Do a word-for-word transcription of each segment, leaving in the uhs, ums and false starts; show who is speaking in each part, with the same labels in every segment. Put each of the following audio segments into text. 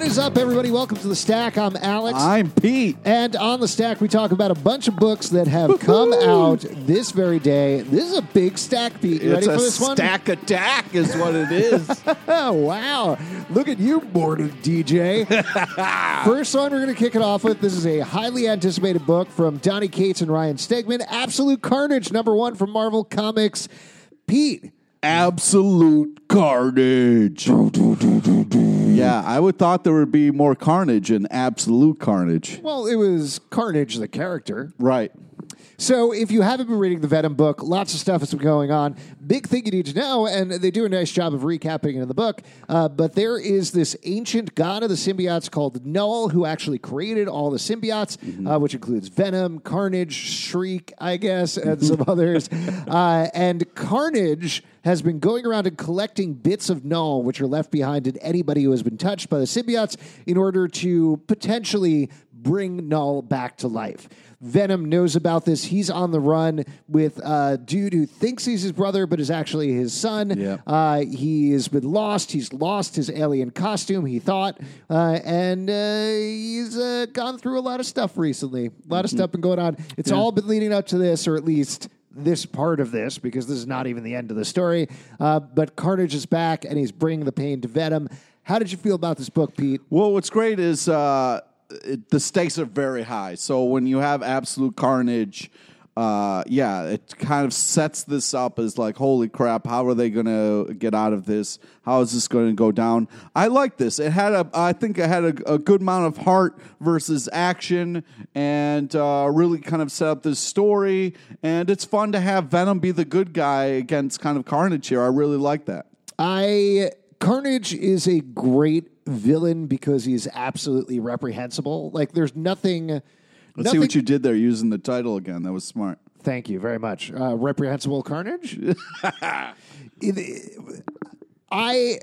Speaker 1: is up, everybody? Welcome to The Stack. I'm Alex.
Speaker 2: I'm Pete.
Speaker 1: And on The Stack, we talk about a bunch of books that have Woo-hoo! come out this very day. This is a big stack, Pete. You
Speaker 2: it's
Speaker 1: ready for this one?
Speaker 2: It's a stack attack is what it is.
Speaker 1: Oh, wow. Look at you, boarded D J. First one we're going to kick it off with. This is a highly anticipated book from Donny Cates and Ryan Stegman. Absolute Carnage, number one from Marvel Comics. Pete.
Speaker 2: Absolute Carnage. Yeah, I would thought there would be more carnage in Absolute Carnage.
Speaker 1: Well, it was Carnage, the character.
Speaker 2: Right.
Speaker 1: So if you haven't been reading the Venom book, lots of stuff has been going on. Big thing you need to know, and they do a nice job of recapping it in the book, uh, but there is this ancient god of the symbiotes called Null who actually created all the symbiotes, mm-hmm. uh, which includes Venom, Carnage, Shriek, I guess, and some others. Uh, and Carnage has been going around and collecting bits of Null, which are left behind in anybody who has been touched by the symbiotes, in order to potentially bring Null back to life. Venom knows about this. He's on the run with a dude who thinks he's his brother, but is actually his son.
Speaker 2: Yeah.
Speaker 1: Uh, he has been lost. He's lost his alien costume, he thought. Uh, and uh, he's uh, gone through a lot of stuff recently. A lot of mm-hmm. stuff been going on. It's yeah. all been leading up to this, or at least this part of this, because this is not even the end of the story. Uh, but Carnage is back, and he's bringing the pain to Venom. How did you feel about this book, Pete?
Speaker 2: Well, what's great is... Uh It, the stakes are very high. So when you have Absolute Carnage, uh, yeah, it kind of sets this up as like, holy crap, how are they going to get out of this? How is this going to go down? I like this. It had a, I think it had a, a good amount of heart versus action, and uh, really kind of set up this story. And it's fun to have Venom be the good guy against kind of Carnage here. I really like that.
Speaker 1: I Carnage is a great villain because he's absolutely reprehensible. Like, there's nothing...
Speaker 2: Let's
Speaker 1: nothing,
Speaker 2: see what you did there using the title again. That was smart.
Speaker 1: Thank you very much. Uh, reprehensible Carnage? it, I...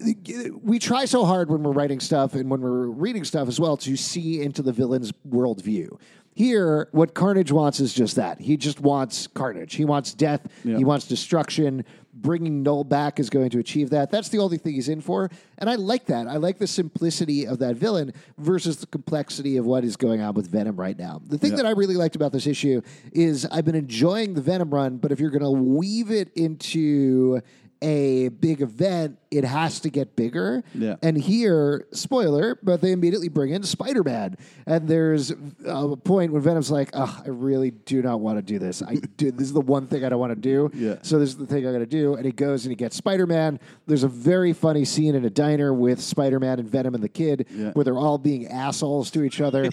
Speaker 1: We try so hard when we're writing stuff and when we're reading stuff as well to see into the villain's worldview. Here, what Carnage wants is just that. He just wants carnage. He wants death. Yeah. He wants destruction. Bringing Null back is going to achieve that. That's the only thing he's in for. And I like that. I like the simplicity of that villain versus the complexity of what is going on with Venom right now. The thing yeah. that I really liked about this issue is I've been enjoying the Venom run, but if you're going to weave it into a big event, it has to get bigger.
Speaker 2: Yeah.
Speaker 1: And here, spoiler, but they immediately bring in Spider-Man. And there's a point when Venom's like, oh, I really do not want to do this. I do, this is the one thing I don't want to do.
Speaker 2: Yeah.
Speaker 1: So this is the thing I got to do. And he goes and he gets Spider-Man. There's a very funny scene in a diner with Spider-Man and Venom and the kid
Speaker 2: yeah.
Speaker 1: where they're all being assholes to each other.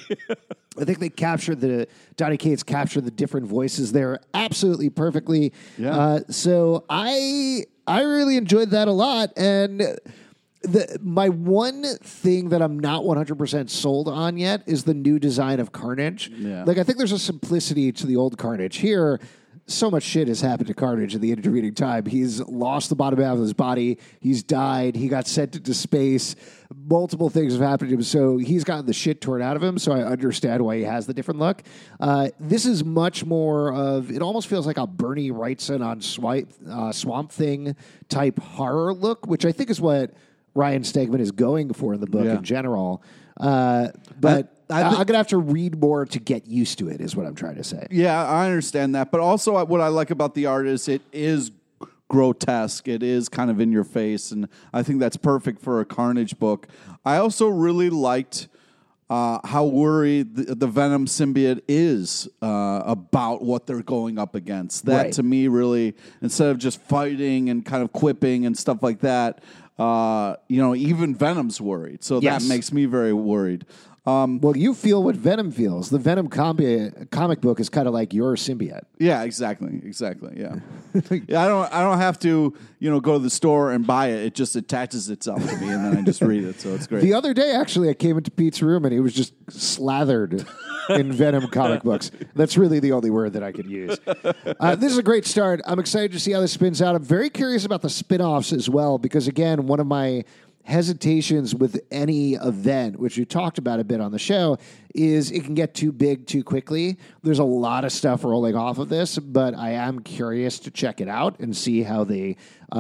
Speaker 1: I think they captured the, Donny Cates captured the different voices there absolutely perfectly.
Speaker 2: Yeah.
Speaker 1: Uh, so I... I really enjoyed that a lot, and the, my one thing that I'm not one hundred percent sold on yet is the new design of Carnage.
Speaker 2: Yeah.
Speaker 1: Like, I think there's a simplicity to the old Carnage. Here, so much shit has happened to Carnage in the intervening time. He's lost the bottom half of his body. He's died. He got sent into space. Multiple things have happened to him, so he's gotten the shit torn out of him, so I understand why he has the different look. Uh, this is much more of, it almost feels like a Bernie Wrightson on Swipe, uh, Swamp Thing type horror look, which I think is what Ryan Stegman is going for in the book yeah. in general. Uh, but... I, I th- I'm going to have to read more to get used to it, is what I'm trying to say.
Speaker 2: Yeah, I understand that. But also what I like about the art is it is grotesque. It is kind of in your face. And I think that's perfect for a Carnage book. I also really liked uh, how worried the, the Venom symbiote is uh, about what they're going up against. That, right. to me, really, instead of just fighting and kind of quipping and stuff like that, uh, you know, even Venom's worried. So yes. that makes me very worried.
Speaker 1: Um, well, you feel what Venom feels. The Venom com- comic book is kind of like your symbiote.
Speaker 2: Yeah, exactly, exactly. Yeah, yeah. I don't, I don't have to, you know, go to the store and buy it. It just attaches itself to me, and then I just read it. So it's great.
Speaker 1: The other day, actually, I came into Pete's room and he was just slathered in Venom comic books. That's really the only word that I could use. Uh, this is a great start. I'm excited to see how this spins out. I'm very curious about the spin-offs as well, because again, one of my hesitations with any event, which we talked about a bit on the show, is it can get too big too quickly. There's a lot of stuff rolling off of this, but I am curious to check it out and see how they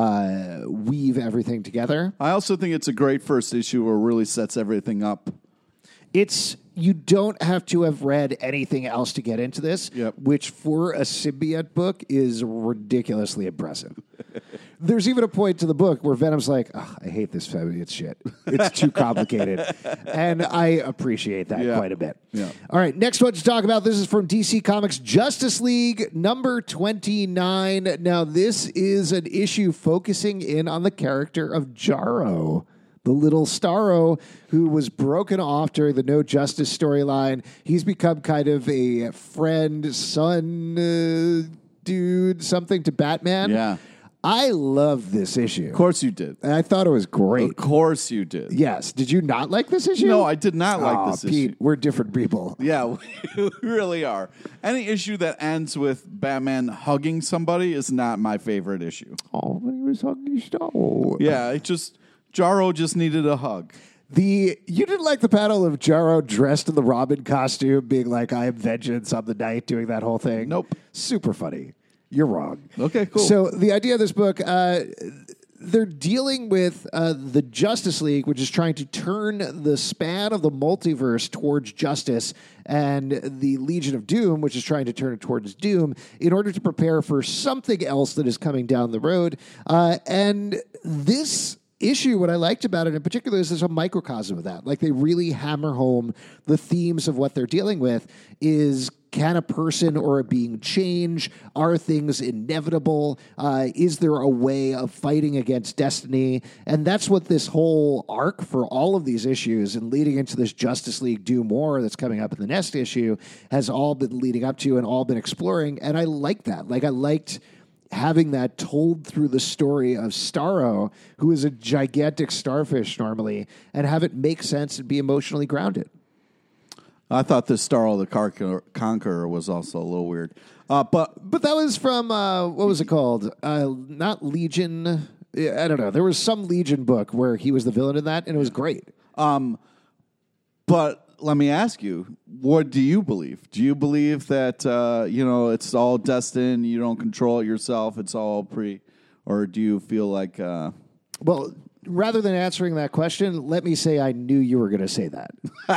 Speaker 1: uh, weave everything together.
Speaker 2: I also think it's a great first issue where it really sets everything up.
Speaker 1: It's you don't have to have read anything else to get into this,
Speaker 2: Yep.
Speaker 1: which for a symbiote book is ridiculously impressive. There's even a point to the book where Venom's like, oh, I hate this symbiote shit. It's too complicated. And I appreciate that
Speaker 2: Yeah.
Speaker 1: quite a bit.
Speaker 2: Yeah.
Speaker 1: All right, next one to talk about. This is from D C Comics Justice League number twenty-nine. Now, this is an issue focusing in on the character of Jarro, the little Starro who was broken off during the No Justice storyline. He's become kind of a friend, son, uh, dude, something to Batman.
Speaker 2: Yeah.
Speaker 1: I love this issue.
Speaker 2: Of course you did.
Speaker 1: I thought it was great.
Speaker 2: Of course you did.
Speaker 1: Yes. Did you not like this issue?
Speaker 2: No, I did not like
Speaker 1: Aw,
Speaker 2: this
Speaker 1: Pete,
Speaker 2: issue.
Speaker 1: we're different people.
Speaker 2: Yeah, we really are. Any issue that ends with Batman hugging somebody is not my favorite issue.
Speaker 1: Oh, but he was hugging Starro.
Speaker 2: Yeah, it just Jarro just needed a hug.
Speaker 1: The you didn't like the panel of Jarro dressed in the Robin costume, being like, "I am vengeance on the night," doing that whole thing.
Speaker 2: Nope.
Speaker 1: Super funny. You're wrong.
Speaker 2: Okay, cool.
Speaker 1: So the idea of this book, uh, they're dealing with uh, the Justice League, which is trying to turn the span of the multiverse towards justice, and the Legion of Doom, which is trying to turn it towards doom, in order to prepare for something else that is coming down the road. Uh, and this issue, what I liked about it in particular is there's a microcosm of that. Like they really hammer home the themes of what they're dealing with is, can a person or a being change? Are things inevitable? Uh, is there a way of fighting against destiny? And that's what this whole arc for all of these issues and leading into this Justice League Doom War that's coming up in the next issue has all been leading up to and all been exploring. And I like that. Like I liked having that told through the story of Starro, who is a gigantic starfish normally, and have it make sense and be emotionally grounded.
Speaker 2: I thought this Starro the Car- Conqueror was also a little weird. Uh, but
Speaker 1: But that was from, uh, what was it called? Uh, not Legion. I don't know. There was some Legion book where he was the villain in that, and it was great.
Speaker 2: but let me ask you, what do you believe? Do you believe that uh, you know it's all destined, you don't control it yourself, it's all pre, or do you feel like uh,
Speaker 1: Well, rather than answering that question, let me say I knew you were going to say that.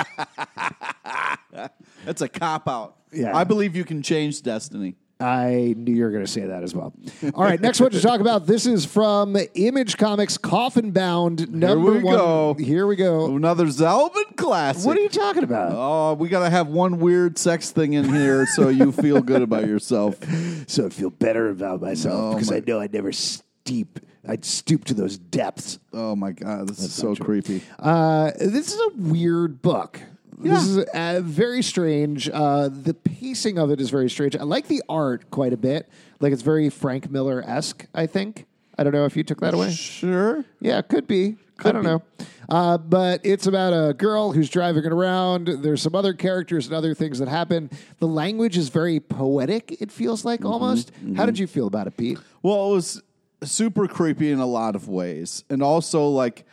Speaker 2: it's a cop out?
Speaker 1: Yeah.
Speaker 2: I believe you can change destiny.
Speaker 1: I knew you were going to say that as well. All right, next one to talk about. This is from Image Comics, Coffin Bound, number
Speaker 2: we
Speaker 1: one.
Speaker 2: go.
Speaker 1: Here we go.
Speaker 2: Another Zelvin classic.
Speaker 1: What are you talking about?
Speaker 2: Oh, we got to have one weird sex thing in here so you feel good about yourself.
Speaker 1: So I feel better about myself
Speaker 2: Oh,
Speaker 1: because
Speaker 2: my-
Speaker 1: I know I'd never steep. I'd stoop to those depths.
Speaker 2: Oh, my God. This is so creepy.
Speaker 1: Uh, this is a weird book. This is uh, very strange. Uh, the pacing of it is very strange. I like the art quite a bit. Like it's very Frank Miller-esque, I think. I don't know if you took that away.
Speaker 2: Sure.
Speaker 1: Yeah, it could be.
Speaker 2: Could
Speaker 1: I don't
Speaker 2: be.
Speaker 1: know. Uh, but it's about a girl who's driving it around. There's some other characters and other things that happen. The language is very poetic, it feels like almost. How did you feel about it, Pete?
Speaker 2: Well, it was super creepy in a lot of ways. And also, like,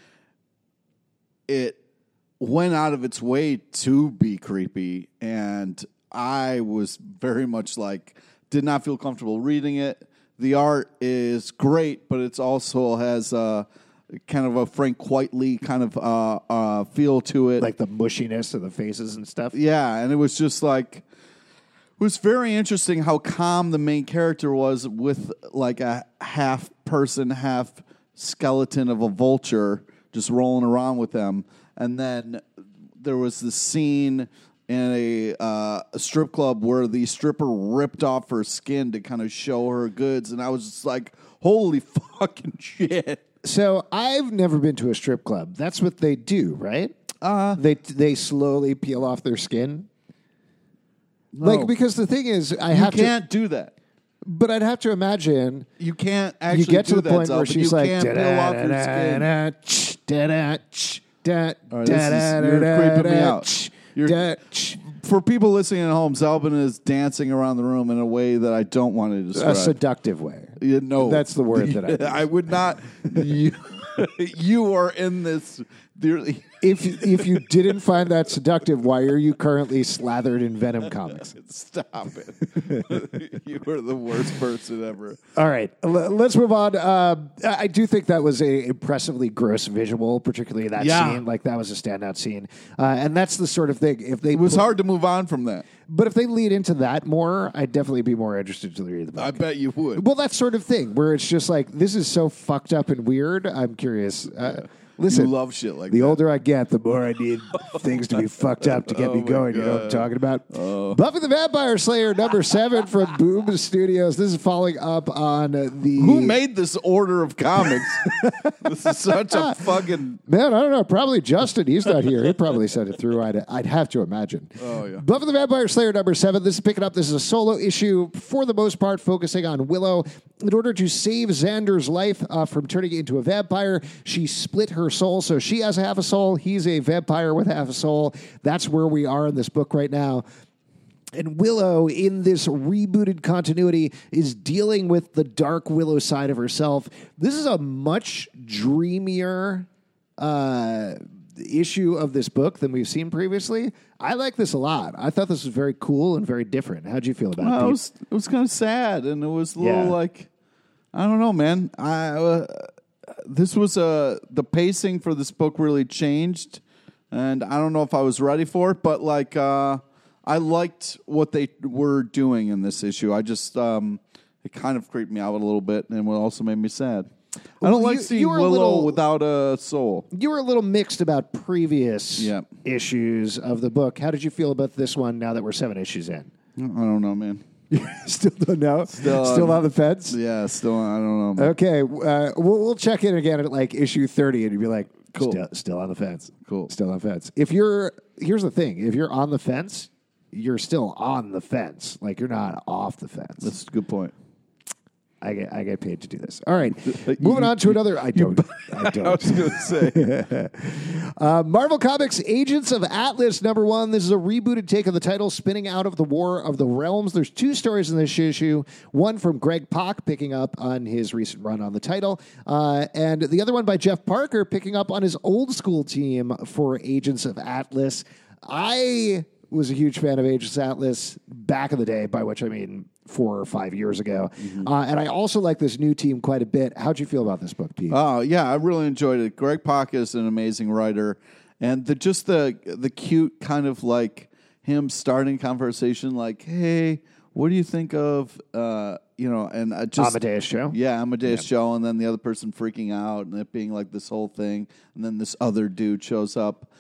Speaker 2: it went out of its way to be creepy. And I was very much like, did not feel comfortable reading it. The art is great, but it's also has a kind of a Frank Whiteley kind of uh, uh, feel to it.
Speaker 1: Like the mushiness of the faces and stuff?
Speaker 2: Yeah, and it was just like, it was very interesting how calm the main character was with like a half person, half skeleton of a vulture just rolling around with them. And then there was this scene in a, uh, a strip club where the stripper ripped off her skin to kind of show her goods. And I was just like, holy fucking shit.
Speaker 1: So I've never been to a strip club. That's what they do, right? Uh, they they slowly peel off their skin. Like, because the thing is, I
Speaker 2: You
Speaker 1: have
Speaker 2: can't do that.
Speaker 1: to, but I'd have to imagine
Speaker 2: You can't actually
Speaker 1: you get
Speaker 2: do
Speaker 1: to the
Speaker 2: that,
Speaker 1: point
Speaker 2: Zal,
Speaker 1: where
Speaker 2: but
Speaker 1: she's
Speaker 2: you
Speaker 1: like,
Speaker 2: can't peel off your skin.
Speaker 1: da
Speaker 2: All right, this is- you're creeping me out. You're- For people listening at home, Zelvin is dancing around the room in a way that I don't want to describe.
Speaker 1: a seductive way.
Speaker 2: You know,
Speaker 1: That's the word that I use.
Speaker 2: I would not. You, You are in this. Dearly.
Speaker 1: If if you didn't find that seductive, why are you currently slathered in Venom comics?
Speaker 2: Stop it. You are the worst person ever.
Speaker 1: All right, l- let's move on. Uh, I do think that was a impressively gross visual, particularly that
Speaker 2: Yeah.
Speaker 1: scene. Like that was a standout scene, uh, and that's the sort of thing. If they
Speaker 2: It was
Speaker 1: put-
Speaker 2: hard to move on from that.
Speaker 1: but if they lead into that more, I'd definitely be more interested to read the book.
Speaker 2: I bet you would.
Speaker 1: Well, that sort of thing where it's just like this is so fucked up and weird. I'm curious. Uh, listen,
Speaker 2: You love shit like
Speaker 1: the
Speaker 2: that.
Speaker 1: older I get, the more I need things to be fucked up to get
Speaker 2: Oh
Speaker 1: me
Speaker 2: my
Speaker 1: going. You know what I'm
Speaker 2: God.
Speaker 1: talking about? Buffy the Vampire Slayer number seven from Boom Studios. This is following up on uh, the
Speaker 2: Who made this order of comics? This is such a fucking.
Speaker 1: Man, I don't know. Probably Justin. He's not here. He probably sent it through. I'd, I'd have to imagine.
Speaker 2: Oh, yeah.
Speaker 1: Buffy the Vampire Slayer number seven. This is picking up. This is a solo issue for the most part, focusing on Willow. In order to save Xander's life uh, from turning into a vampire, she split her soul. So she has half a soul. He's a vampire with half a soul. That's where we are in this book right now. And Willow, in this rebooted continuity, is dealing with the dark Willow side of herself. This is a much dreamier uh, issue of this book than we've seen previously. I like this a lot. I thought this was very cool and very different. How'd you feel about
Speaker 2: Well,
Speaker 1: it,
Speaker 2: it
Speaker 1: Pete?
Speaker 2: was it was kind of sad, and it was a little
Speaker 1: Yeah.
Speaker 2: like I don't know, man. I uh, this was uh, the pacing for this book really changed, and I don't know if I was ready for it, but like uh, I liked what they were doing in this issue. I just um, it kind of creeped me out a little bit, and it also made me sad. I
Speaker 1: Well,
Speaker 2: don't like
Speaker 1: you-
Speaker 2: seeing
Speaker 1: you were a
Speaker 2: Willow
Speaker 1: little-
Speaker 2: without a soul.
Speaker 1: You were a little mixed about previous
Speaker 2: Yeah.
Speaker 1: issues of the book. How did you feel about this one now that we're seven issues in?
Speaker 2: I don't know, man.
Speaker 1: Still don't know?
Speaker 2: Still,
Speaker 1: Still
Speaker 2: um,
Speaker 1: on the fence?
Speaker 2: Yeah, still I don't know. Man.
Speaker 1: Okay, uh, we'll, we'll check in again at like issue thirty, and you'll be like,
Speaker 2: Cool.
Speaker 1: Still, still on the fence.
Speaker 2: Cool.
Speaker 1: Still on the fence. If you're, here's the thing: if you're on the fence, you're still on the fence. Like you're not off the fence.
Speaker 2: That's a good point.
Speaker 1: I get, I get paid to do this. All right, moving on to another. I don't. I
Speaker 2: I
Speaker 1: don't.
Speaker 2: was going to say.
Speaker 1: Uh, Marvel Comics Agents of Atlas, number one. This is a rebooted take of the title, spinning out of the War of the Realms. There's two stories in this issue. One from Greg Pak, picking up on his recent run on the title, uh, and the other one by Jeff Parker, picking up on his old school team for Agents of Atlas. I was a huge fan of Agents of Atlas back in the day, by which I mean four or five years ago. Uh, and I also like this new team quite a bit. How'd you feel about this book, Pete?
Speaker 2: Oh yeah, I really enjoyed it. Greg Pak is an amazing writer, and the just the the cute kind of like him starting conversation, like, "Hey, what do you think of uh, you know?" And I just
Speaker 1: Amadeus Show?
Speaker 2: yeah, Amadeus Show, and then the other person freaking out, and it being like this whole thing, and then this other dude shows up.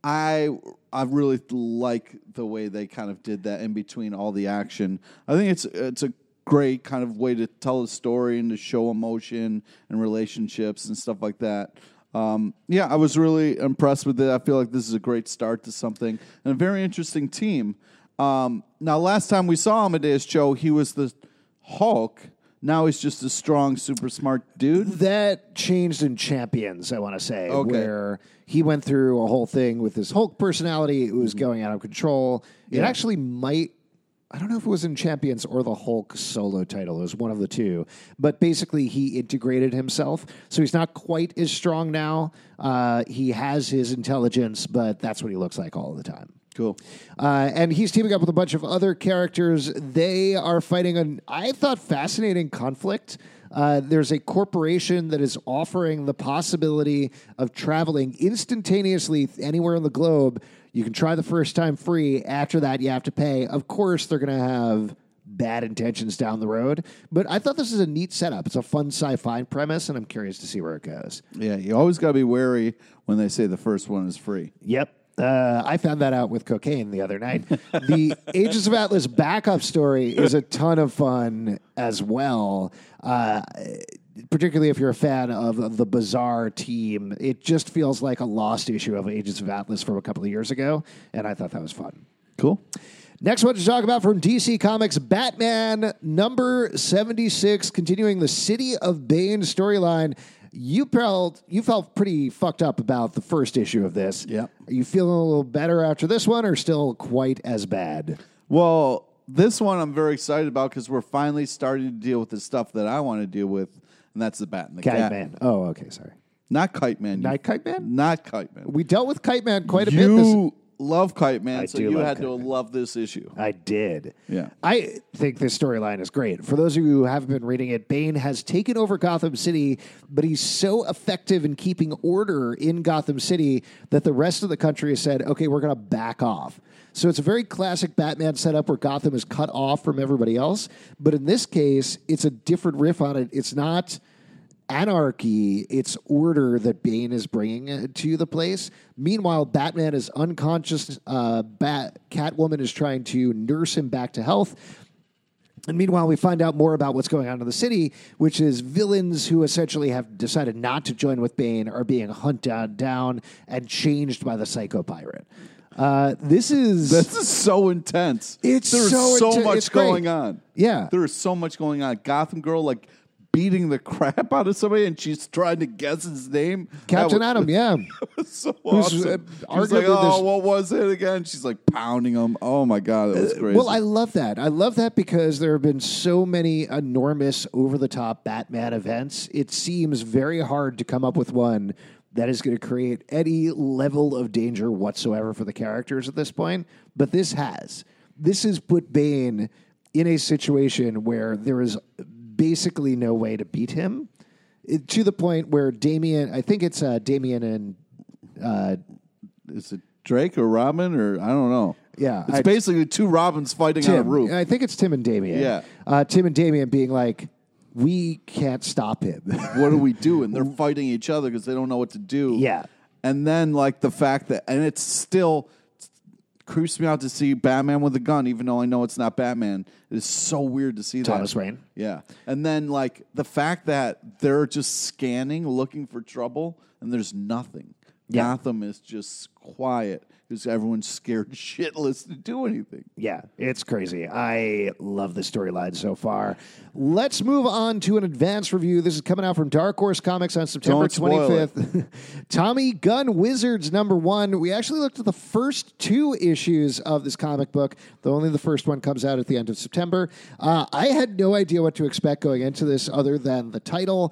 Speaker 2: I I really like the way they kind of did that in between all the action. I think it's it's a great kind of way to tell a story and to show emotion and relationships and stuff like that. Um, yeah, I was really impressed with it. I feel like this is a great start to something and a very interesting team. Um, now, last time we saw Amadeus Cho, he was the Hulk. Now he's just a strong, super smart dude.
Speaker 1: That changed in Champions, I want to say,
Speaker 2: Okay.
Speaker 1: where he went through a whole thing with his Hulk personality. It was going out of control. It
Speaker 2: Yeah.
Speaker 1: actually might, I don't know if it was in Champions or the Hulk solo title. It was one of the two. But basically, he integrated himself. So he's not quite as strong now. Uh, he has his intelligence, but that's what he looks like all the time.
Speaker 2: Cool.
Speaker 1: Uh, and he's teaming up with a bunch of other characters. They are fighting an, I thought, fascinating conflict. Uh, there's a corporation that is offering the possibility of traveling instantaneously anywhere in the globe. You can try the first time free. After that, you have to pay. Of course, they're going to have bad intentions down the road. But I thought this is a neat setup. It's a fun sci-fi premise, and I'm curious to see where it goes.
Speaker 2: Yeah, you always got to be wary when they say the first one is free.
Speaker 1: Yep. Uh, I found that out with cocaine the other night. The Agents of Atlas backup story is a ton of fun as well, uh, particularly if you're a fan of the Bizarre team. It just feels like a lost issue of Agents of Atlas from a couple of years ago, and I thought that was fun.
Speaker 2: Cool.
Speaker 1: Next one to talk about from D C Comics, Batman number seventy-six, continuing the City of Bane storyline. You felt you felt pretty fucked up about the first issue of this.
Speaker 2: Yep.
Speaker 1: Are you feeling a little better after this one, or still quite as bad?
Speaker 2: Well, this one I'm very excited about because we're finally starting to deal with the stuff that I want to deal with, and that's the Bat and the Cat.
Speaker 1: Catman. Oh, okay, sorry.
Speaker 2: Not Kite Man.
Speaker 1: Not Kite Man?
Speaker 2: Not Kite Man.
Speaker 1: We dealt with Kite Man quite a
Speaker 2: you
Speaker 1: bit. This,
Speaker 2: love Kite Man,
Speaker 1: I
Speaker 2: so
Speaker 1: do
Speaker 2: you
Speaker 1: love
Speaker 2: had
Speaker 1: Kite
Speaker 2: to
Speaker 1: Man.
Speaker 2: love this issue.
Speaker 1: I did.
Speaker 2: Yeah.
Speaker 1: I think this storyline is great. For those of you who haven't been reading it, Bane has taken over Gotham City, but he's so effective in keeping order in Gotham City that the rest of the country has said, okay, we're going to back off. So it's a very classic Batman setup where Gotham is cut off from everybody else. But in this case, it's a different riff on it. It's not anarchy, it's order that Bane is bringing to the place. Meanwhile, Batman is unconscious. Uh, Bat Catwoman is trying to nurse him back to health. And meanwhile, we find out more about what's going on in the city, which is villains who essentially have decided not to join with Bane are being hunted down and changed by the Psycho Pirate. Uh, this is
Speaker 2: This is so intense.
Speaker 1: It's
Speaker 2: There's
Speaker 1: so
Speaker 2: so
Speaker 1: inten-
Speaker 2: much
Speaker 1: it's great.
Speaker 2: going on.
Speaker 1: Yeah.
Speaker 2: There is so much going on. Gotham Girl, like, beating the crap out of somebody, and she's trying to guess his name.
Speaker 1: Captain
Speaker 2: That
Speaker 1: Atom. Yeah,
Speaker 2: was so
Speaker 1: Who's,
Speaker 2: awesome.
Speaker 1: uh,
Speaker 2: She's like,
Speaker 1: arguably
Speaker 2: oh,
Speaker 1: this-
Speaker 2: what was it again? She's like pounding him. Oh, my God. It was crazy.
Speaker 1: Well, I love that. I love that because there have been so many enormous, over-the-top Batman events. It seems very hard to come up with one that is going to create any level of danger whatsoever for the characters at this point. But this has. This has put Bane in a situation where there is basically no way to beat him, it, to the point where Damian, I think it's uh, Damian and uh,
Speaker 2: Is it Drake or Robin, or I don't know.
Speaker 1: Yeah,
Speaker 2: It's
Speaker 1: I-
Speaker 2: basically two Robins fighting on a
Speaker 1: Tim.
Speaker 2: roof.
Speaker 1: I think it's Tim and Damian.
Speaker 2: Yeah.
Speaker 1: Uh, Tim and Damian being like, we can't stop him.
Speaker 2: What do we do? And they're fighting each other because they don't know what to do.
Speaker 1: Yeah.
Speaker 2: And then, like, the fact that, and it's still creeps me out to see Batman with a gun, even though I know it's not Batman. It is so weird to see that.
Speaker 1: Thomas Wayne.
Speaker 2: Yeah. And then, like, the fact that they're just scanning, looking for trouble, and there's nothing.
Speaker 1: Yeah.
Speaker 2: Gotham is just quiet because everyone's scared shitless to do anything.
Speaker 1: Yeah, it's crazy. I love the storyline so far. Let's move on to an advanced review. This is coming out from Dark Horse Comics on September
Speaker 2: Don't spoil it.
Speaker 1: twenty-fifth. Tommy Gun Wizards number one. We actually looked at the first two issues of this comic book, though only the first one comes out at the end of September. Uh, I had no idea what to expect going into this other than the title.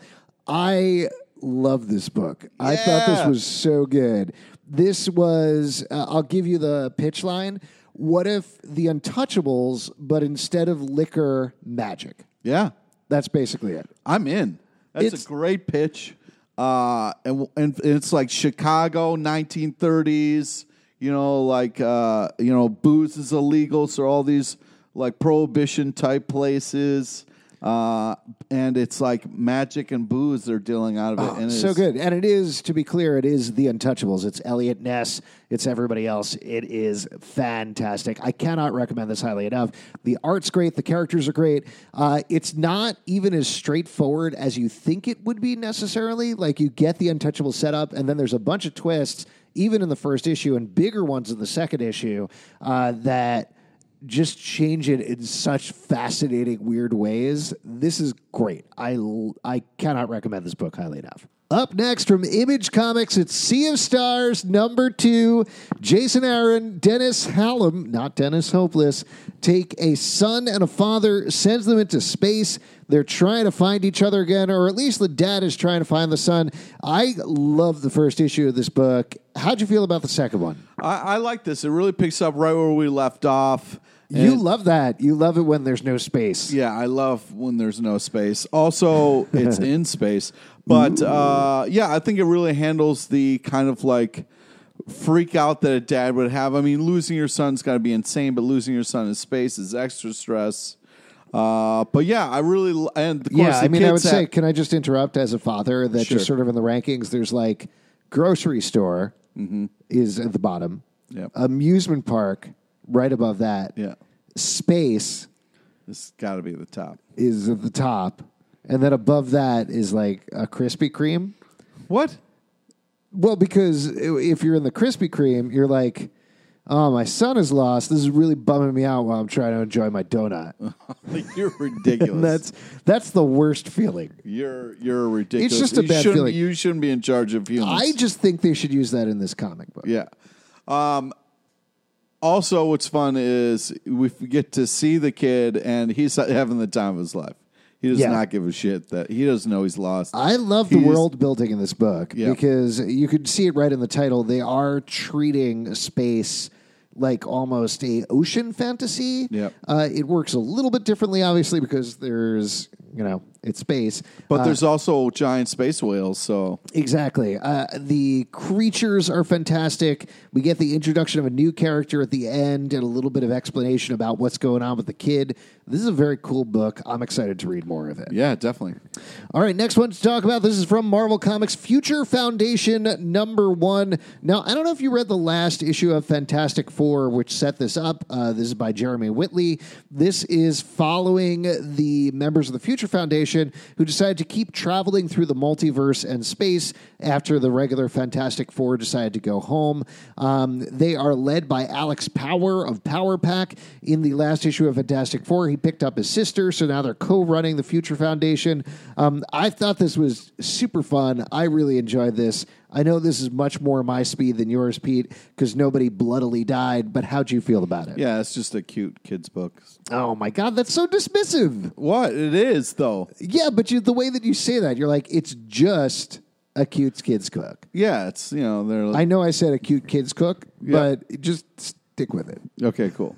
Speaker 1: I love this book. I thought this
Speaker 2: Yeah.
Speaker 1: was so good. This was, uh, I'll give you the pitch line. What if the Untouchables, but instead of liquor, magic?
Speaker 2: Yeah.
Speaker 1: That's basically it.
Speaker 2: I'm in. That's
Speaker 1: It's-
Speaker 2: a great pitch. Uh, and, and it's like Chicago, nineteen thirties, you know, like, uh, you know, booze is illegal. So all these like prohibition type places. Uh, and it's like magic and booze they're dealing out of it. and
Speaker 1: So
Speaker 2: it's,
Speaker 1: good. And it is, to be clear, it is the Untouchables. It's Elliot Ness. It's everybody else. It is fantastic. I cannot recommend this highly enough. The art's great. The characters are great. Uh, it's not even as straightforward as you think it would be necessarily. Like, you get the Untouchable setup, and then there's a bunch of twists, even in the first issue, and bigger ones in the second issue, uh, that just change it in such fascinating, weird ways. This is great. I, I cannot recommend this book highly enough. Up next from Image Comics, it's Sea of Stars, number two. Jason Aaron, Dennis Hallam, not Dennis Hopeless, take a son and a father, sends them into space. They're trying to find each other again, or at least the dad is trying to find the son. I love the first issue of this book. How'd you feel about the second one?
Speaker 2: I, I like this. It really picks up right where we left off.
Speaker 1: You
Speaker 2: And-
Speaker 1: love that. You love it when there's no space.
Speaker 2: Yeah, I love when there's no space. Also, it's in space. But uh, yeah, I think it really handles the kind of like freak out that a dad would have. I mean, losing your son's got to be insane, but losing your son in space is extra stress. Uh, but yeah, I really l- and of course
Speaker 1: Yeah,
Speaker 2: the
Speaker 1: I mean, I would
Speaker 2: kids
Speaker 1: say,
Speaker 2: have-
Speaker 1: can I just interrupt as a father that
Speaker 2: Sure.
Speaker 1: just sort of in the rankings, there's like grocery store
Speaker 2: Mm-hmm.
Speaker 1: is at the bottom,
Speaker 2: Yep.
Speaker 1: amusement park right above that,
Speaker 2: yeah,
Speaker 1: space
Speaker 2: this got to be at the top.
Speaker 1: is at the top, and then above that is like a Krispy Kreme.
Speaker 2: What?
Speaker 1: Well, because if you're in the Krispy Kreme, you're like, oh, my son is lost. This is really bumming me out while I'm trying to enjoy my donut.
Speaker 2: You're ridiculous.
Speaker 1: And that's that's the worst feeling.
Speaker 2: you're you're ridiculous.
Speaker 1: It's just a
Speaker 2: you
Speaker 1: bad
Speaker 2: shouldn't-
Speaker 1: feeling.
Speaker 2: You shouldn't be in charge of humans.
Speaker 1: I just think they should use that in this comic book.
Speaker 2: Yeah. Um, also, what's fun is we get to see the kid, and he's having the time of his life. He does
Speaker 1: Yeah.
Speaker 2: not give a shit that he doesn't know he's lost.
Speaker 1: I love the
Speaker 2: He's-
Speaker 1: world building in this book
Speaker 2: Yeah.
Speaker 1: because you could see it right in the title. They are treating space like almost a ocean fantasy.
Speaker 2: Yep.
Speaker 1: Uh, it works a little bit differently, obviously, because there's, you know, it's space.
Speaker 2: But
Speaker 1: Uh,
Speaker 2: there's also giant space whales, so
Speaker 1: Exactly. Uh, the creatures are fantastic. We get the introduction of a new character at the end and a little bit of explanation about what's going on with the kid. This is a very cool book. I'm excited to read more of it.
Speaker 2: yeah, definitely.
Speaker 1: All right, next one to talk about. This is from Marvel Comics Future Foundation number one. Now, I don't know if you read the last issue of Fantastic Four, which set this up. Uh, this is by Jeremy Whitley. This is following the members of the Future Foundation who decided to keep traveling through the multiverse and space after the regular Fantastic Four decided to go home. Um, they are led by Alex Power of Power Pack. In the last issue of Fantastic Four, he picked up his sister, so now they're co-running the Future Foundation. Um, I thought this was super fun. I really enjoyed this. I know this is much more my speed than yours, Pete, because nobody bloodily died, but how'd you feel about it?
Speaker 2: Yeah, it's just a cute kid's book.
Speaker 1: Oh, my God, that's so dismissive.
Speaker 2: What? It is, though.
Speaker 1: Yeah, but you, the way that you say that, you're like, it's just a cute kid's cook.
Speaker 2: Yeah, it's, you know, they're like,
Speaker 1: I know I said a cute kid's cook,
Speaker 2: Yeah.
Speaker 1: but just stick with it.
Speaker 2: okay, cool.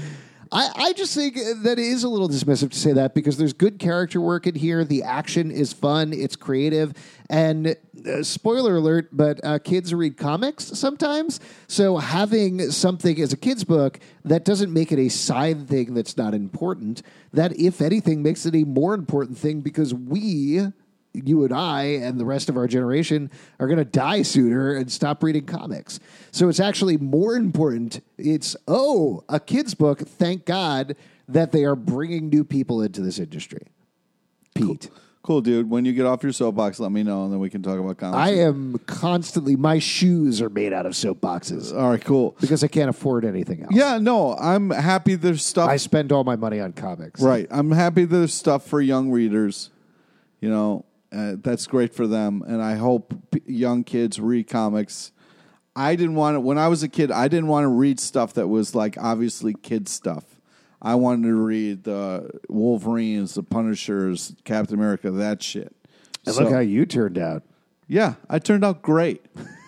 Speaker 1: I, I just think that it is a little dismissive to say that because there's good character work in here. The action is fun. It's creative. And uh, spoiler alert, but uh, kids read comics sometimes. So having something as a kid's book that doesn't make it a side thing that's not important, that, if anything, makes it a more important thing because we... you and I and the rest of our generation are going to die sooner and stop reading comics. So it's actually more important. It's, oh, a kid's book. Thank God that they are bringing new people into this industry. Pete.
Speaker 2: Cool, dude. When you get off your soapbox, let me know, and then we can talk about comics.
Speaker 1: I am constantly, my shoes are made out of soapboxes
Speaker 2: All right, cool.
Speaker 1: because I can't afford anything else.
Speaker 2: Yeah, no, I'm happy there's stuff.
Speaker 1: I spend all my money on comics.
Speaker 2: Right. I'm happy there's stuff for young readers. You know, uh, that's great for them. And I hope p- young kids read comics. I didn't want to, when I was a kid, I didn't want to read stuff that was like obviously kid stuff. I wanted to read the Wolverines, the Punishers, Captain America, that shit.
Speaker 1: And
Speaker 2: So-
Speaker 1: look how you turned out.
Speaker 2: yeah, I turned out great.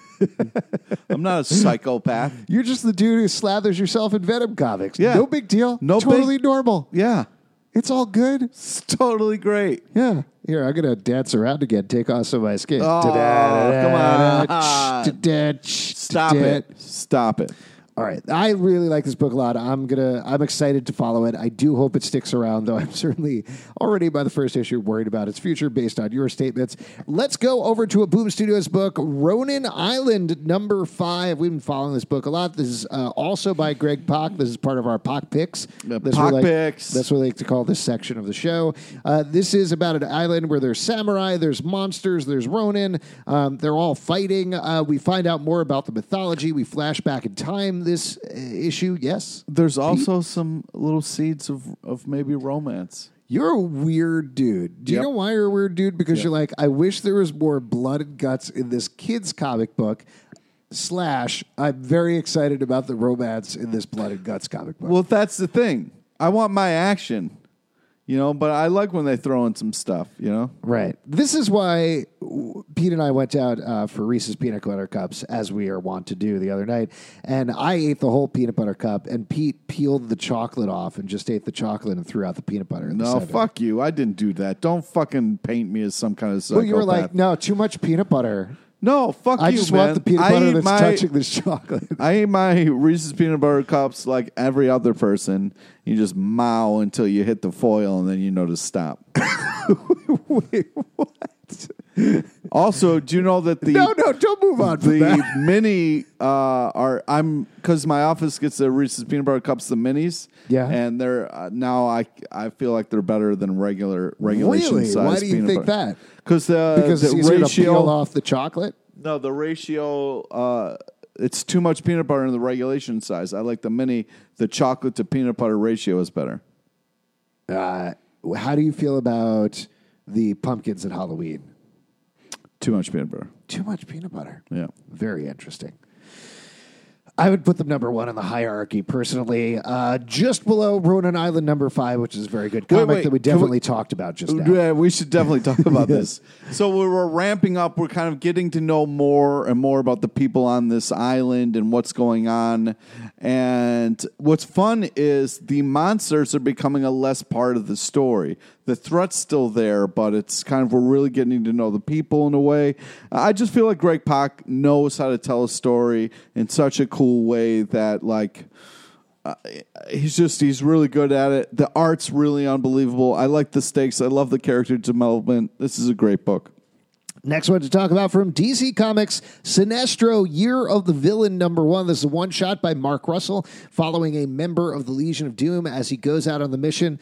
Speaker 2: I'm not a psychopath.
Speaker 1: You're just the dude who slathers yourself in Venom comics.
Speaker 2: Yeah.
Speaker 1: No big deal.
Speaker 2: No
Speaker 1: totally
Speaker 2: big-
Speaker 1: normal.
Speaker 2: Yeah,
Speaker 1: It's all good.
Speaker 2: it's totally great.
Speaker 1: Yeah. Here, I'm going to dance around again, take off some of my skin.
Speaker 2: Oh, come on. Stop
Speaker 1: Stop
Speaker 2: it. Stop it.
Speaker 1: All right. I really like this book a lot. I'm gonna I'm excited to follow it. I do hope it sticks around, though I'm certainly already by the first issue worried about its future based on your statements. Let's go over to a Boom Studios book, Ronin Island number five. We've been following this book a lot. This is uh, also by Greg Pak. This is part of our Pak Picks.
Speaker 2: The
Speaker 1: That's
Speaker 2: Pak
Speaker 1: what we like-
Speaker 2: Picks.
Speaker 1: That's what we like to call this section of the show. Uh, this is about an island where there's samurai, there's monsters, there's Ronin. Um, they're all fighting. Uh, we find out more about the mythology. We flash back in time this uh, issue. Yes?
Speaker 2: There's also some little seeds of, of maybe romance.
Speaker 1: You're a weird dude. Do you
Speaker 2: Yep.
Speaker 1: know why you're a weird dude? Because you're like, I wish there was more blood and guts in this kid's comic book. Slash, I'm very excited about the romance in this blood and guts comic book.
Speaker 2: Well, that's the thing. I want my action, you know, but I like when they throw in some stuff, you know?
Speaker 1: Right. This is why Pete and I went out uh, for Reese's peanut butter cups, as we are wont to do the other night. And I ate the whole peanut butter cup, and Pete peeled the chocolate off and just ate the chocolate and threw out the peanut butter. in the
Speaker 2: No,
Speaker 1: center.
Speaker 2: fuck you. I didn't do that. Don't fucking paint me as some kind of psychopath.
Speaker 1: Well, you were like, no, too much peanut butter.
Speaker 2: no, fuck
Speaker 1: I
Speaker 2: you,
Speaker 1: just
Speaker 2: man.
Speaker 1: want the peanut
Speaker 2: I
Speaker 1: butter
Speaker 2: eat
Speaker 1: that's
Speaker 2: my,
Speaker 1: touching this chocolate.
Speaker 2: I eat my Reese's peanut butter cups like every other person. You just mow until you hit the foil, and then you know to stop.
Speaker 1: Wait, what?
Speaker 2: Also, do you know that the
Speaker 1: No, no, don't move on from
Speaker 2: the
Speaker 1: that.
Speaker 2: mini uh, are I'm because my office gets the Reese's peanut butter cups, the minis.
Speaker 1: Yeah.
Speaker 2: and they're uh, now I I feel like they're better than regular regulation
Speaker 1: Really?
Speaker 2: size.
Speaker 1: Why do you
Speaker 2: peanut
Speaker 1: think
Speaker 2: butter.
Speaker 1: that?
Speaker 2: Because the
Speaker 1: Because it's
Speaker 2: the
Speaker 1: easier to peel
Speaker 2: ratio
Speaker 1: off the chocolate?
Speaker 2: no the ratio uh, it's too much peanut butter in the regulation size. I like the mini. The chocolate to peanut butter ratio is better.
Speaker 1: Uh, how do you feel about the pumpkins at Halloween?
Speaker 2: Too much peanut butter.
Speaker 1: Too much peanut butter.
Speaker 2: Yeah.
Speaker 1: Very interesting. I would put them number one in the hierarchy, personally. Uh, just below Ronan Island number five, which is a very good comic
Speaker 2: Wait, wait,
Speaker 1: that we
Speaker 2: can
Speaker 1: definitely
Speaker 2: we-
Speaker 1: talked about just now.
Speaker 2: Yeah, we should definitely talk about this. So we we're ramping up. We're kind of getting to know more and more about the people on this island and what's going on. And what's fun is the monsters are becoming a less part of the story. The threat's still there, but it's kind of we're really getting to know the people in a way. I just feel like Greg Pak knows how to tell a story in such a cool way that, like, Uh, he's just, he's really good at it. The art's really unbelievable. I like the stakes. I love the character development. This is a great book.
Speaker 1: Next one to talk about from D C Comics, Sinestro, Year of the Villain, number one. This is a one-shot by Mark Russell following a member of the Legion of Doom as he goes out on the mission.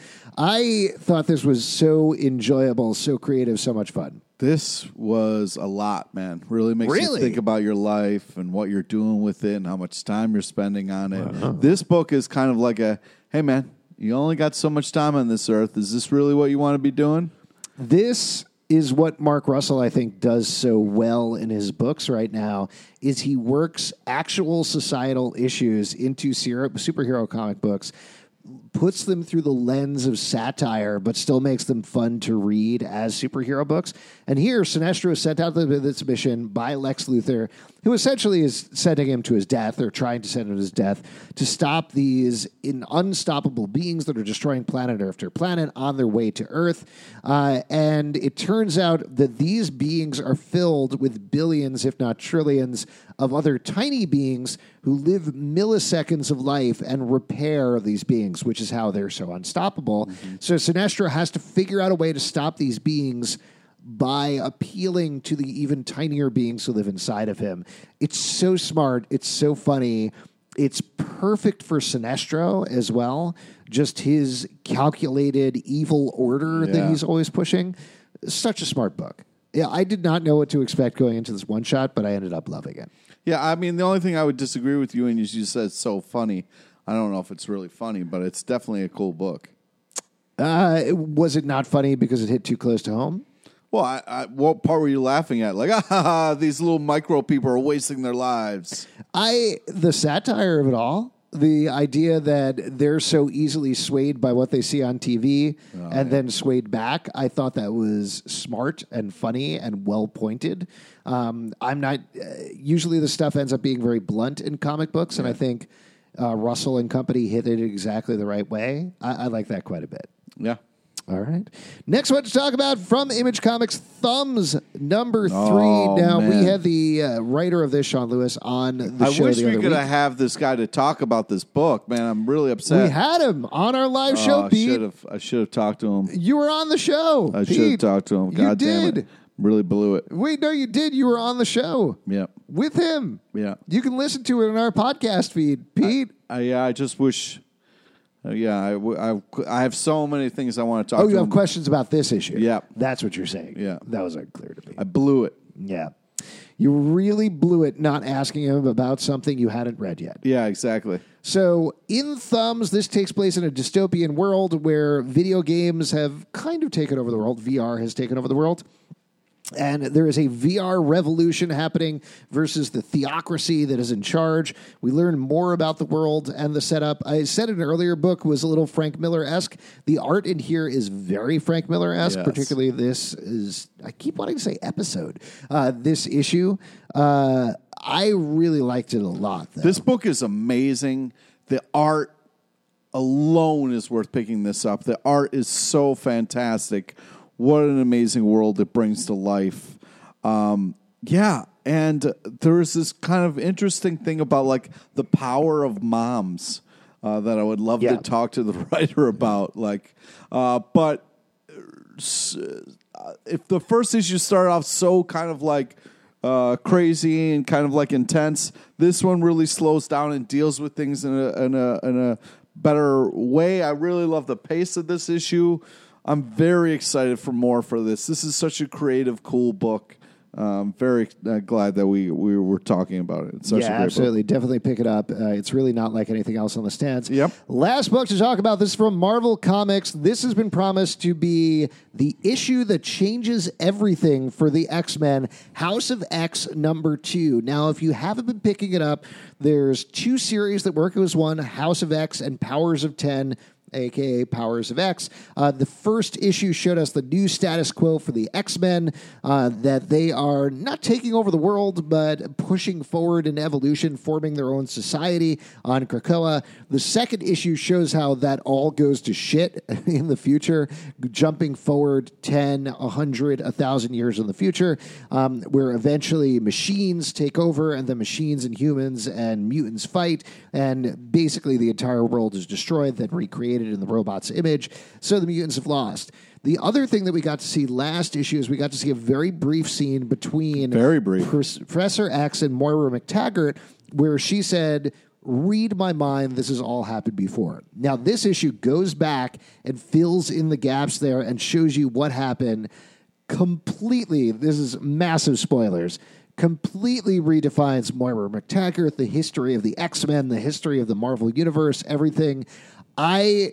Speaker 1: I thought this was so enjoyable, so creative, so much fun.
Speaker 2: This was a lot, man. Really makes
Speaker 1: Really?
Speaker 2: you think about your life and what you're doing with it and how much time you're spending on it. Wow. This book is kind of like a, hey, man, you only got so much time on this earth. Is this really what you want to be doing?
Speaker 1: This is what Mark Russell, I think, does so well in his books right now, is he works actual societal issues into ser- superhero comic books, puts them through the lens of satire, but still makes them fun to read as superhero books. And here, Sinestro is sent out to this mission by Lex Luthor, who essentially is sending him to his death, or trying to send him to his death, to stop these in unstoppable beings that are destroying planet after planet on their way to Earth. Uh, and it turns out that these beings are filled with billions, if not trillions, of other tiny beings who live milliseconds of life and repair these beings, which is how they're so unstoppable. Mm-hmm. So Sinestro has to figure out a way to stop these beings by appealing to the even tinier beings who live inside of him. It's so smart. It's so funny. It's perfect for Sinestro as well. Just his calculated evil order
Speaker 2: Yeah.
Speaker 1: that he's always pushing. Such a smart book. Yeah, I did not know what to expect going into this one shot, but I ended up loving it.
Speaker 2: Yeah, I mean, the only thing I would disagree with you in is you said it's so funny. I don't know if it's really funny, but it's definitely a cool book.
Speaker 1: Uh, was it not funny because it hit too close to home?
Speaker 2: Well, I, I, what part were you laughing at? Like, ah, these little micro people are wasting their lives.
Speaker 1: I the satire of it all, the idea that they're so easily swayed by what they see on T V oh, and yeah. then swayed back, I thought that was smart and funny and well pointed. Um, I'm not uh, usually the stuff ends up being very blunt in comic books, yeah. and I think uh, Russell and company hit it exactly the right way. I, I like that quite a bit.
Speaker 2: Yeah.
Speaker 1: All right. Next one to talk about from Image Comics, Thumbs, number three.
Speaker 2: Oh,
Speaker 1: now,
Speaker 2: man.
Speaker 1: we had the uh, writer of this, Sean Lewis, on the
Speaker 2: I
Speaker 1: show
Speaker 2: wish
Speaker 1: the
Speaker 2: we
Speaker 1: other
Speaker 2: could
Speaker 1: week.
Speaker 2: have this guy to talk about this book, man. I'm really upset.
Speaker 1: We had him on our live
Speaker 2: Oh,
Speaker 1: show,
Speaker 2: I
Speaker 1: Pete.
Speaker 2: should have. I should have talked to him.
Speaker 1: You were on the show,
Speaker 2: I
Speaker 1: Pete.
Speaker 2: should have talked to him. God
Speaker 1: you
Speaker 2: damn
Speaker 1: did.
Speaker 2: it. Really blew it.
Speaker 1: Wait, no, you did. You were on the show.
Speaker 2: Yeah.
Speaker 1: With him.
Speaker 2: Yeah.
Speaker 1: You can listen to it on our podcast feed, Pete.
Speaker 2: I, I, yeah, I just wish. Uh, yeah, I, I, I have so many things I want to talk
Speaker 1: Oh,
Speaker 2: to
Speaker 1: you have
Speaker 2: him.
Speaker 1: questions about this issue?
Speaker 2: Yeah.
Speaker 1: That's what you're saying.
Speaker 2: Yeah.
Speaker 1: That was unclear to me.
Speaker 2: I blew it.
Speaker 1: Yeah. You really blew it not asking him about something you hadn't read yet.
Speaker 2: Yeah, exactly.
Speaker 1: So, in Thumbs, this takes place in a dystopian world where video games have kind of taken over the world. V R has taken over the world. And there is a V R revolution happening versus the theocracy that is in charge. We learn more about the world and the setup. I said in an earlier book was a little Frank Miller-esque. The art in here is very Frank Miller-esque,
Speaker 2: Yes.
Speaker 1: particularly this is, I keep wanting to say episode, uh, this issue. Uh, I really liked it a lot, though.
Speaker 2: This book is amazing. The art alone is worth picking this up. The art is so fantastic. What an amazing world it brings to life. Um, yeah, and there's this kind of interesting thing about like the power of moms uh, that I would love
Speaker 1: Yeah.
Speaker 2: to talk to the writer about. Like, uh, but uh, if the first issue started off so kind of like uh, crazy and kind of like intense, this one really slows down and deals with things in a in a in a better way. I really love the pace of this issue. I'm very excited for more for this. This is such a creative, cool book. Um, very uh, glad that we, we were talking about it. It's such
Speaker 1: yeah,
Speaker 2: a great
Speaker 1: absolutely.
Speaker 2: book.
Speaker 1: Definitely pick it up. Uh, it's really not like anything else on the stands.
Speaker 2: Yep.
Speaker 1: Last book to talk about. This is from Marvel Comics. This has been promised to be the issue that changes everything for the X-Men, House of X number two. Now, if you haven't been picking it up, there's two series that work as one, House of X and Powers of ten, a k a. Powers of X. Uh, the first issue showed us the new status quo for the X-Men, uh, that they are not taking over the world, but pushing forward in evolution, forming their own society on Krakoa. The second issue shows how that all goes to shit in the future, jumping forward ten, one hundred, one thousand years in the future, um, where eventually machines take over, and the machines and humans and mutants fight, and basically the entire world is destroyed, then recreated in the robot's image, so the mutants have lost. The other thing that we got to see last issue is we got to see a very brief scene between
Speaker 2: Very brief.
Speaker 1: Professor X and Moira McTaggart, where she said, read my mind, this has all happened before. Now, this issue goes back and fills in the gaps there and shows you what happened completely. This is massive spoilers. Completely redefines Moira McTaggart, the history of the X-Men, the history of the Marvel Universe, everything. I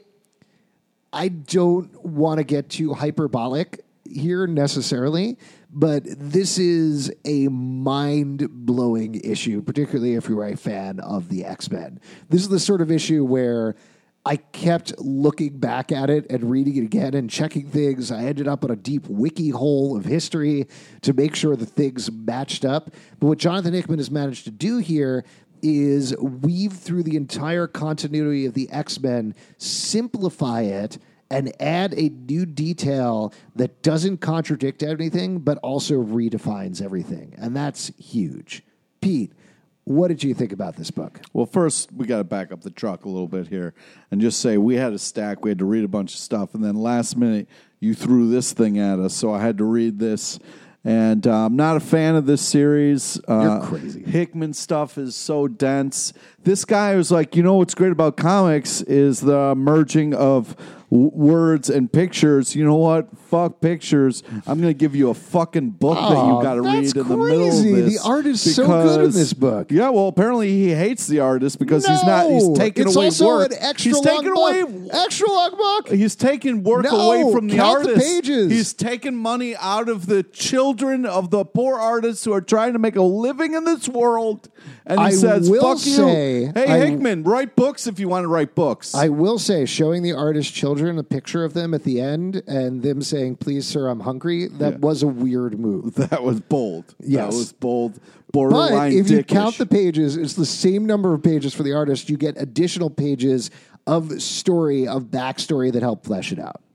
Speaker 1: I don't want to get too hyperbolic here necessarily, but this is a mind-blowing issue, particularly if you're a fan of the X-Men. This is the sort of issue where I kept looking back at it and reading it again and checking things. I ended up on a deep wiki hole of history to make sure that things matched up. But what Jonathan Hickman has managed to do here is weave through the entire continuity of the X-Men, simplify it, and add a new detail that doesn't contradict anything, but also redefines everything. And that's huge. Pete, what did you think about this book?
Speaker 2: Well, first, we got to back up the truck a little bit here and just say we had a stack. We had to read a bunch of stuff. And then last minute, you threw this thing at us. So I had to read this. And uh, I'm not a fan of this series. Uh,
Speaker 1: You're crazy.
Speaker 2: Hickman stuff is so dense. This guy was like, you know what's great about comics is the merging of w- words and pictures. You know what? Fuck pictures. I'm going to give you a fucking book that
Speaker 1: Oh,
Speaker 2: you got to read
Speaker 1: that's
Speaker 2: in the middle of
Speaker 1: crazy.
Speaker 2: this.
Speaker 1: The art is so good in
Speaker 2: because-
Speaker 1: this book.
Speaker 2: Yeah, well, apparently he hates the artist because he's not. He's
Speaker 1: No!
Speaker 2: taking
Speaker 1: it's
Speaker 2: away
Speaker 1: also
Speaker 2: work.
Speaker 1: an extra
Speaker 2: he's
Speaker 1: long
Speaker 2: taking
Speaker 1: book.
Speaker 2: away.
Speaker 1: Extra long book.
Speaker 2: He's taking work
Speaker 1: No,
Speaker 2: away from the
Speaker 1: count the
Speaker 2: artist.
Speaker 1: pages.
Speaker 2: He's taking money out of the children of the poor artists who are trying to make a living in this world. And he
Speaker 1: I
Speaker 2: says,
Speaker 1: will
Speaker 2: "Fuck
Speaker 1: say-
Speaker 2: you, hey
Speaker 1: I-
Speaker 2: Hickman, write books if you want to write books."
Speaker 1: I will say, showing the artist children a picture of them at the end and them saying, please, sir, I'm hungry, that
Speaker 2: Yeah.
Speaker 1: was a weird move.
Speaker 2: that was bold.
Speaker 1: Yes.
Speaker 2: That was bold.
Speaker 1: But
Speaker 2: Borderline.
Speaker 1: if you
Speaker 2: dickish.
Speaker 1: count the pages, it's the same number of pages for the artist. You get additional pages of story, of backstory that help flesh it out.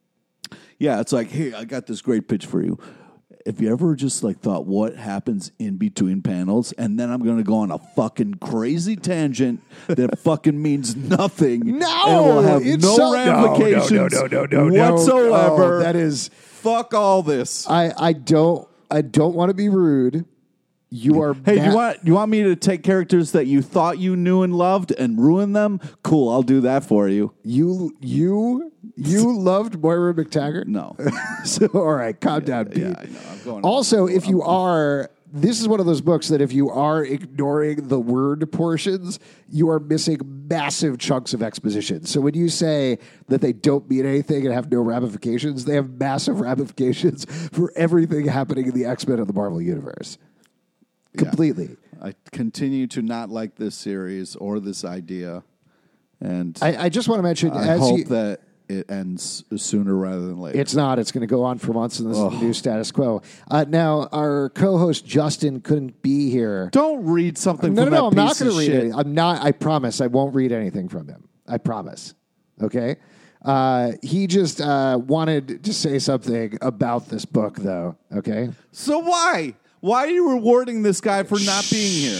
Speaker 2: Yeah, it's like, hey, I got this great pitch for you. Have you ever just like thought what happens in between panels, and then I'm going to go on a fucking crazy tangent that fucking means nothing.
Speaker 1: No,
Speaker 2: and will have
Speaker 1: it's
Speaker 2: no
Speaker 1: so-
Speaker 2: ramifications
Speaker 1: no, no, no, no, no, no.
Speaker 2: whatsoever.
Speaker 1: Oh, that is-
Speaker 2: fuck all this.
Speaker 1: I, I don't I don't want to be rude. You are
Speaker 2: Hey,
Speaker 1: ba-
Speaker 2: you want you want me to take characters that you thought you knew and loved and ruin them? Cool, I'll do that for you.
Speaker 1: you you you loved Moira McTaggart?
Speaker 2: No,
Speaker 1: So all right, calm down, Pete.
Speaker 2: yeah, I know. I'm going.
Speaker 1: Also, if you are, this is one of those books that if you are ignoring the word portions, you are missing massive chunks of exposition. So when you say that they don't mean anything and have no ramifications, they have massive ramifications for everything happening in the X-Men and the Marvel Universe. Completely.
Speaker 2: I continue to not like this series or this idea, and
Speaker 1: I, I just want to mention,
Speaker 2: I
Speaker 1: as
Speaker 2: hope
Speaker 1: you,
Speaker 2: that it ends sooner rather than later.
Speaker 1: it's not. It's going to go on for months, and this is the new status quo. Uh, now, our co-host Justin couldn't be here.
Speaker 2: Don't read something.
Speaker 1: No,
Speaker 2: from
Speaker 1: no, no. I'm
Speaker 2: that
Speaker 1: not
Speaker 2: piece
Speaker 1: going
Speaker 2: of
Speaker 1: to read
Speaker 2: shit.
Speaker 1: it. I'm not. I promise. I won't read anything from him. I promise. Okay. Uh, he just uh, wanted to say something about this book, though. Okay.
Speaker 2: So why? Why are you rewarding this guy for not being here?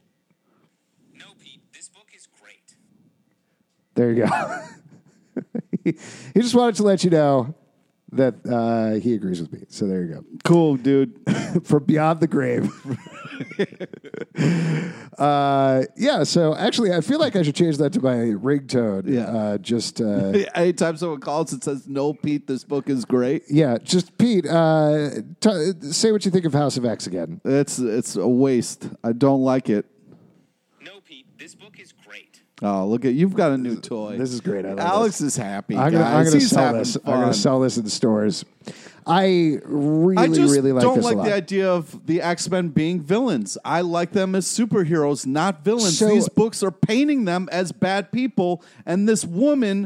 Speaker 3: No, Pete, this book is great.
Speaker 1: There you go. he, he just wanted to let you know that uh, he agrees with me. So there you go.
Speaker 2: Cool, dude.
Speaker 1: From beyond the grave. uh, yeah, so actually, I feel like I should change that to my ringtone.
Speaker 2: Yeah.
Speaker 1: Uh, just, uh,
Speaker 2: Anytime someone calls and says, no, Pete, this book is great,
Speaker 1: yeah, just Pete, uh, t- say what you think of House of X again.
Speaker 2: it's, it's a waste. I don't like it.
Speaker 3: No, Pete, this book is great.
Speaker 2: Oh, look at you've got a new toy.
Speaker 1: This is great. I love
Speaker 2: Alex
Speaker 1: this.
Speaker 2: is happy.
Speaker 1: I'm gonna,
Speaker 2: guys.
Speaker 1: I'm gonna
Speaker 2: He's
Speaker 1: sell
Speaker 2: having
Speaker 1: this.
Speaker 2: Fun.
Speaker 1: I'm gonna sell this in stores. I really,
Speaker 2: I just
Speaker 1: really like
Speaker 2: don't
Speaker 1: this
Speaker 2: like
Speaker 1: a lot.
Speaker 2: the idea of the X-Men being villains. I like them as superheroes, not villains.
Speaker 1: So-
Speaker 2: These books are painting them as bad people, and this woman,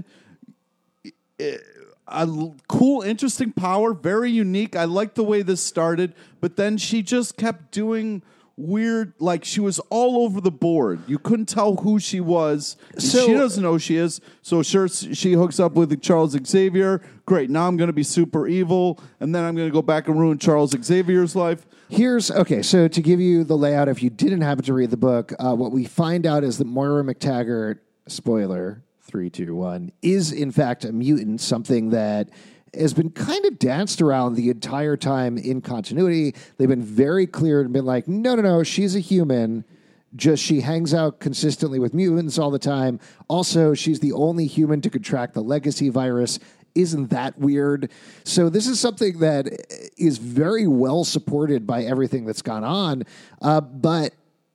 Speaker 2: eh, a l- cool, interesting power, very unique. I like the way this started, but then she just kept doing weird, like she was all over the board. You couldn't tell who she was. And
Speaker 1: So-
Speaker 2: she doesn't know who she is. So sure, she hooks up with Charles Xavier. Great. Now I'm going to be super evil, and then I'm going to go back and ruin Charles Xavier's life.
Speaker 1: Here's okay. So to give you the layout, if you didn't happen to read the book, uh, what we find out is that Moira McTaggart, spoiler three, two, one, is in fact a mutant. Something that has been kind of danced around the entire time in continuity. They've been very clear and been like, no, no, no, she's a human. Just she hangs out consistently with mutants all the time. Also, she's the only human to contract the legacy virus. Isn't that weird? So this is something that is very well supported by everything that's gone on. Uh, but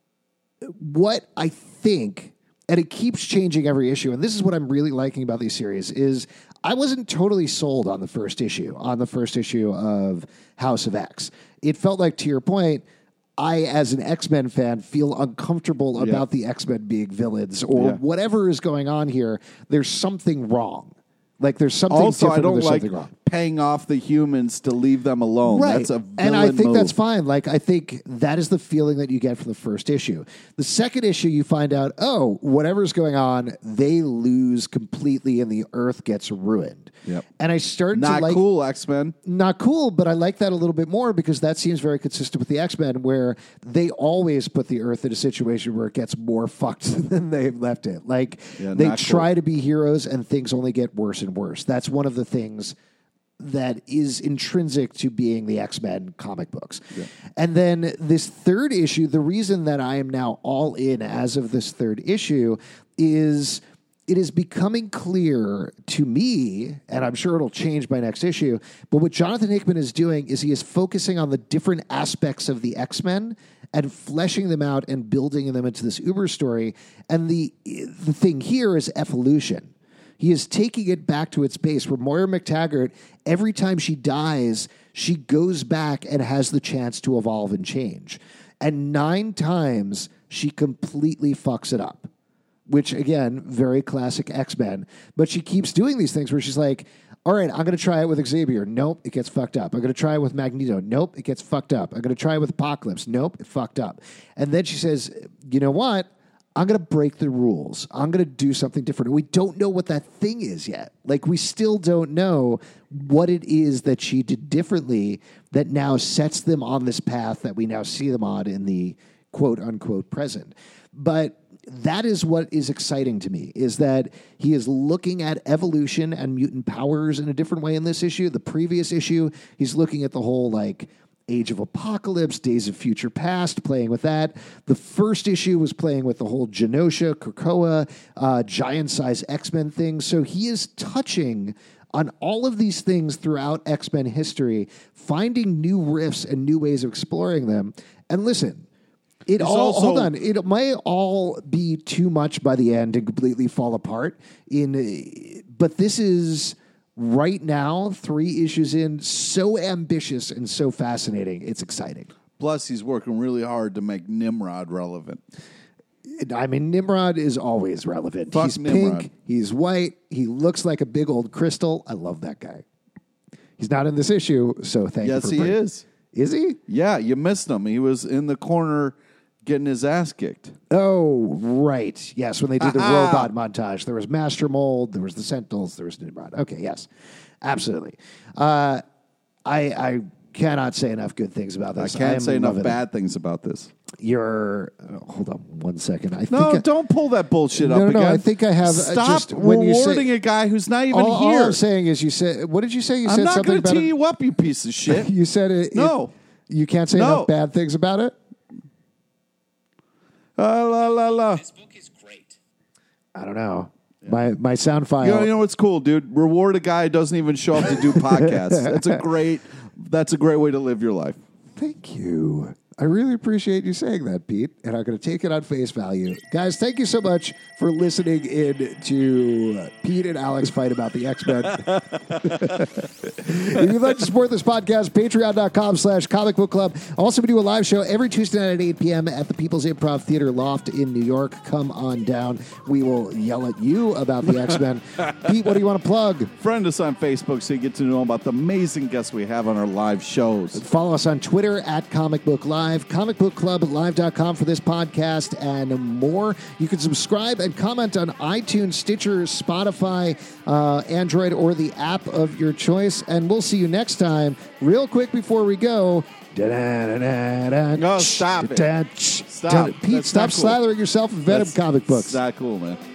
Speaker 1: what I think, and it keeps changing every issue, and this is what I'm really liking about these series, is I wasn't totally sold on the first issue, on the first issue of House of X. It felt like, to your point, I, as an X-Men fan, feel uncomfortable
Speaker 2: Yeah.
Speaker 1: about the X-Men being villains or
Speaker 2: Yeah.
Speaker 1: whatever is going on here. There's something wrong. Like there's something
Speaker 2: Also,
Speaker 1: different
Speaker 2: I don't
Speaker 1: and there's
Speaker 2: like
Speaker 1: something wrong.
Speaker 2: paying off the humans to leave them alone.
Speaker 1: Right.
Speaker 2: That's a villain
Speaker 1: and I think
Speaker 2: move.
Speaker 1: that's fine. Like, I think that is the feeling that you get from the first issue. The second issue, you find out, oh, whatever's going on, they lose completely and the Earth gets ruined.
Speaker 2: Yep.
Speaker 1: And I started
Speaker 2: Not
Speaker 1: to like...
Speaker 2: cool, X-Men.
Speaker 1: Not cool, but I like that a little bit more because that seems very consistent with the X-Men, where they always put the Earth in a situation where it gets more fucked than they've left it. Like,
Speaker 2: Yeah,
Speaker 1: they
Speaker 2: not
Speaker 1: try
Speaker 2: cool.
Speaker 1: to be heroes and things only get worse and worse. That's one of the things that is intrinsic to being the X-Men comic books. And then this third issue, the reason that I am now all in as of this third issue is it is becoming clear to me, and I'm sure it'll change by next issue, but what Jonathan Hickman is doing is he is focusing on the different aspects of the X-Men and fleshing them out and building them into this Uber story. And the the thing here is evolution. He is taking it back to its base where Moira McTaggart, every time she dies, she goes back and has the chance to evolve and change. And nine times she completely fucks it up, which again, very classic X-Men. But she keeps doing these things where she's like, all right, I'm going to try it with Xavier. Nope, it gets fucked up. I'm going to try it with Magneto. Nope, it gets fucked up. I'm going to try it with Apocalypse. Nope, it fucked up. And then she says, you know what? I'm going to break the rules. I'm going to do something different. And we don't know what that thing is yet. Like, we still don't know what it is that she did differently that now sets them on this path that we now see them on in the quote-unquote present. But that is what is exciting to me, is that he is looking at evolution and mutant powers in a different way in this issue. The previous issue, he's looking at the whole, like, Age of Apocalypse, Days of Future Past, playing with that. The first issue was playing with the whole Genosha, Krakoa, uh, giant-size X-Men thing. So he is touching on all of these things throughout X-Men history, finding new riffs and new ways of exploring them. And listen, it
Speaker 2: It's
Speaker 1: all,
Speaker 2: also-
Speaker 1: hold on, it might all be too much by the end and completely fall apart. In, but this is... right now, three issues in, so ambitious and so fascinating. It's exciting.
Speaker 2: Plus, he's working really hard to make Nimrod relevant.
Speaker 1: I mean, Nimrod is always relevant.
Speaker 2: Fuck
Speaker 1: he's
Speaker 2: Nimrod.
Speaker 1: pink. He's white. He looks like a big old crystal. I love that guy. He's not in this issue, so thank you
Speaker 2: Yes,
Speaker 1: for
Speaker 2: he
Speaker 1: bringing-
Speaker 2: is.
Speaker 1: Is he?
Speaker 2: Yeah, you missed him. He was in the corner getting his ass kicked.
Speaker 1: Oh, right. Yes, when they did the robot montage, there was Master Mold, there was the Sentinels, there was Nimrod. Okay, yes, absolutely. Uh, I, I cannot say enough good things about
Speaker 2: I
Speaker 1: this.
Speaker 2: can't
Speaker 1: am
Speaker 2: say enough
Speaker 1: loving it.
Speaker 2: bad things about this.
Speaker 1: You're uh, hold on one second. I
Speaker 2: No,
Speaker 1: think I,
Speaker 2: don't pull that bullshit
Speaker 1: No,
Speaker 2: up
Speaker 1: no, no,
Speaker 2: again.
Speaker 1: I think I have, uh,
Speaker 2: Stop
Speaker 1: just when you say-
Speaker 2: rewarding a guy who's not even
Speaker 1: all,
Speaker 2: here.
Speaker 1: all I'm saying is you said. What did you say? You
Speaker 2: I'm
Speaker 1: said
Speaker 2: not
Speaker 1: something
Speaker 2: going to
Speaker 1: about
Speaker 2: tee
Speaker 1: it.
Speaker 2: you up, you piece of shit.
Speaker 1: You said it.
Speaker 2: No.
Speaker 1: it- you can't say
Speaker 2: No.
Speaker 1: enough bad things about it.
Speaker 2: Ah, la, la, la.
Speaker 3: This book is great.
Speaker 1: I don't know. My my sound file.
Speaker 2: You know, you know what's cool, dude? Reward a guy who doesn't even show up to do podcasts. That's a great. That's a great way to live your life.
Speaker 1: Thank you. I really appreciate you saying that, Pete, and I'm going to take it on face value. Guys, thank you so much for listening in to Pete and Alex fight about the X-Men. If you'd like to support this podcast, patreon.com slash comic book club. Also, we do a live show every Tuesday night at eight p.m. at the People's Improv Theater Loft in New York. Come on down. We will yell at you about the X-Men. Pete, what do you want to plug?
Speaker 2: Friend us on Facebook so you get to know about the amazing guests we have on our live shows.
Speaker 1: Follow us on Twitter at Comic Book Live, comic book club live dot com for this podcast and more. You can subscribe and comment on iTunes, Stitcher, Spotify, uh, Android, or the app of your choice. And we'll see you next time. Real quick before we go.
Speaker 2: No, stop it.
Speaker 1: Stop.
Speaker 2: Stop.
Speaker 1: Pete,
Speaker 2: That's
Speaker 1: stop
Speaker 2: not cool.
Speaker 1: slathering yourself in Venom
Speaker 2: That's-
Speaker 1: comic books.
Speaker 2: It's not cool, man.